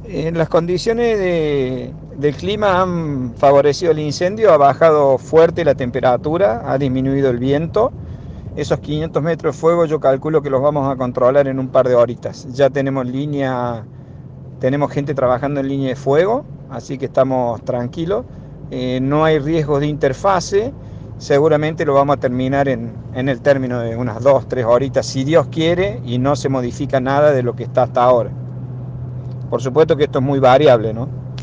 Las condiciones del clima han favorecido el incendio, ha bajado fuerte la temperatura, ha disminuido el viento. Esos 500 metros de fuego yo calculo que los vamos a controlar en un par de horitas. Ya tenemos tenemos gente trabajando en línea de fuego, así que estamos tranquilos. No hay riesgos de interfase. Seguramente lo vamos a terminar en el término de unas 2, 3 horitas, si Dios quiere, y no se modifica nada de lo que está hasta ahora. Por supuesto que esto es muy variable, ¿no?